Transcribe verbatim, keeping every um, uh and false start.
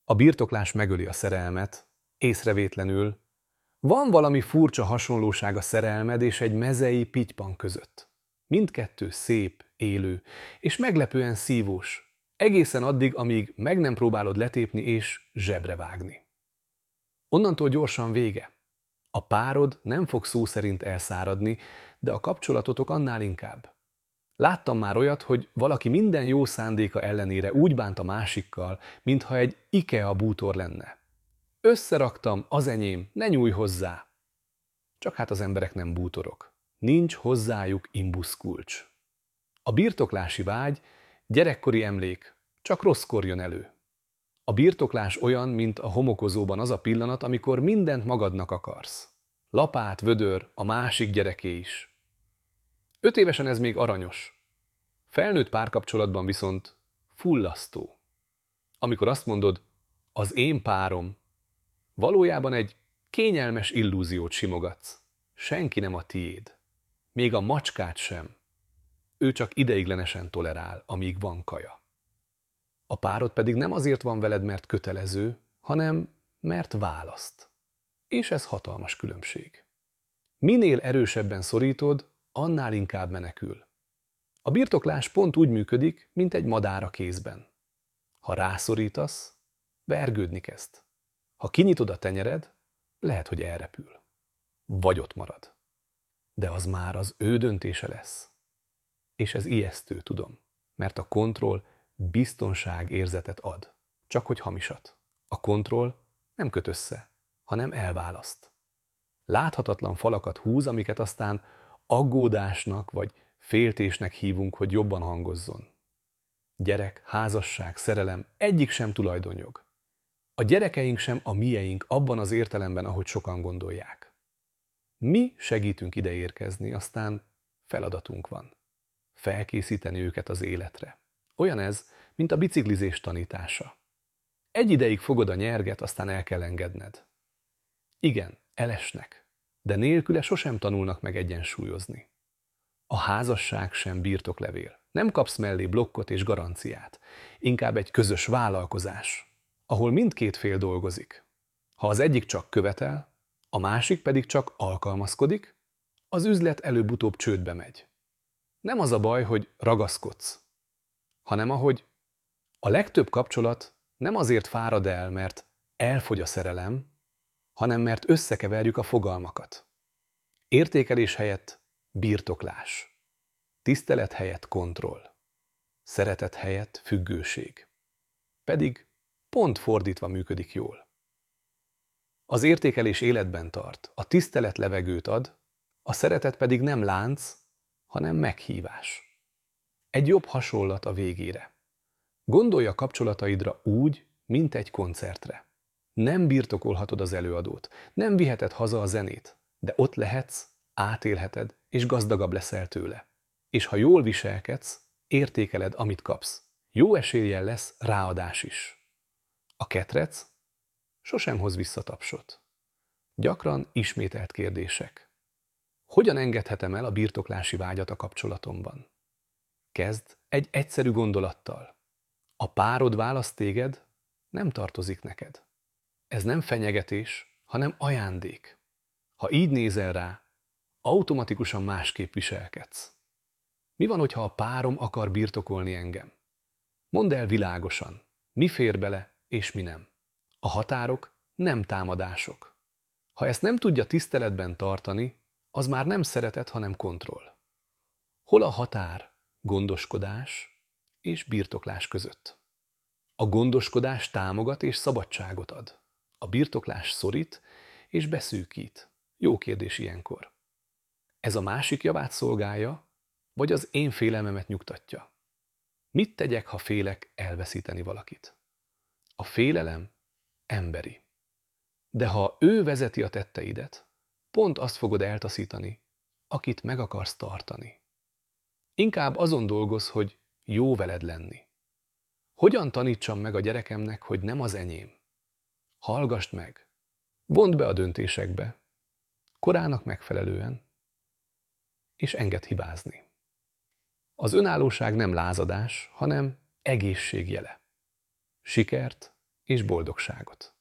A birtoklás megöli a szerelmet, észrevétlenül. Van valami furcsa hasonlóság a szerelmed és egy mezei pitypan között. Mindkettő szép, élő, és meglepően szívós, egészen addig, amíg meg nem próbálod letépni és zsebre vágni. Onnantól gyorsan vége. A párod nem fog szó szerint elszáradni, de a kapcsolatotok annál inkább. Láttam már olyat, hogy valaki minden jó szándéka ellenére úgy bánt a másikkal, mintha egy IKEA bútor lenne. Összeraktam, az enyém, ne nyújj hozzá! Csak hát az emberek nem bútorok. Nincs hozzájuk imbuszkulcs. A birtoklási vágy gyerekkori emlék, csak rosszkor jön elő. A birtoklás olyan, mint a homokozóban az a pillanat, amikor mindent magadnak akarsz. Lapát, vödör, a másik gyereké is. Öt évesen ez még aranyos. Felnőtt párkapcsolatban viszont fullasztó. Amikor azt mondod, az én párom, valójában egy kényelmes illúziót simogatsz. Senki nem a tiéd. Még a macskát sem. Ő csak ideiglenesen tolerál, amíg van kaja. A párod pedig nem azért van veled, mert kötelező, hanem mert választ. És ez hatalmas különbség. Minél erősebben szorítod, annál inkább menekül. A birtoklás pont úgy működik, mint egy madár a kézben. Ha rászorítasz, vergődni kezd. Ha kinyitod a tenyered, lehet, hogy elrepül. Vagy ott marad. De az már az ő döntése lesz. És ez ijesztő, tudom, mert a kontroll biztonságérzetet ad, csak hogy hamisat. A kontroll nem köt össze, hanem elválaszt. Láthatatlan falakat húz, amiket aztán aggódásnak vagy féltésnek hívunk, hogy jobban hangozzon. Gyerek, házasság, szerelem, egyik sem tulajdonjog. A gyerekeink sem a mieink abban az értelemben, ahogy sokan gondolják. Mi segítünk ide érkezni, aztán feladatunk van. Felkészíteni őket az életre. Olyan ez, mint a biciklizés tanítása. Egy ideig fogod a nyerget, aztán el kell engedned. Igen, elesnek, de nélküle sosem tanulnak meg egyensúlyozni. A házasság sem birtoklevél. Nem kapsz mellé blokkot és garanciát. Inkább egy közös vállalkozás, ahol mindkét fél dolgozik. Ha az egyik csak követel, a másik pedig csak alkalmazkodik, az üzlet előbb-utóbb csődbe megy. Nem az a baj, hogy ragaszkodsz, hanem ahogy a legtöbb kapcsolat nem azért fárad el, mert elfogy a szerelem, hanem mert összekeverjük a fogalmakat. Értékelés helyett birtoklás. Tisztelet helyett kontroll. Szeretet helyett függőség. Pedig pont fordítva működik jól. Az értékelés életben tart, a tisztelet levegőt ad, a szeretet pedig nem lánc, hanem meghívás. Egy jobb hasonlat a végére. Gondolj a kapcsolataidra úgy, mint egy koncertre. Nem birtokolhatod az előadót, nem viheted haza a zenét, de ott lehetsz, átélheted, és gazdagabb leszel tőle. És ha jól viselkedsz, értékeled, amit kapsz. Jó eséllyel lesz ráadás is. A ketrec sosem hoz vissza tapsot. Gyakran ismételt kérdések. Hogyan engedhetem el a birtoklási vágyat a kapcsolatomban? Kezd egy egyszerű gondolattal. A párod választ téged, nem tartozik neked. Ez nem fenyegetés, hanem ajándék. Ha így nézel rá, automatikusan másképp viselkedsz. Mi van, hogyha a párom akar birtokolni engem? Mondd el világosan, mi fér bele és mi nem. A határok nem támadások. Ha ezt nem tudja tiszteletben tartani, az már nem szeretet, hanem kontroll. Hol a határ gondoskodás és birtoklás között? A gondoskodás támogat és szabadságot ad. A birtoklás szorít és beszűkít. Jó kérdés ilyenkor. Ez a másik javát szolgálja, vagy az én félelmemet nyugtatja? Mit tegyek, ha félek elveszíteni valakit? A félelem emberi. De ha ő vezeti a tetteidet, pont azt fogod eltaszítani, akit meg akarsz tartani. Inkább azon dolgozz, hogy jó veled lenni. Hogyan tanítsam meg a gyerekemnek, hogy nem az enyém? Hallgasd meg, vondd be a döntésekbe, korának megfelelően, és engedd hibázni. Az önállóság nem lázadás, hanem egészség jele. Sikert és boldogságot.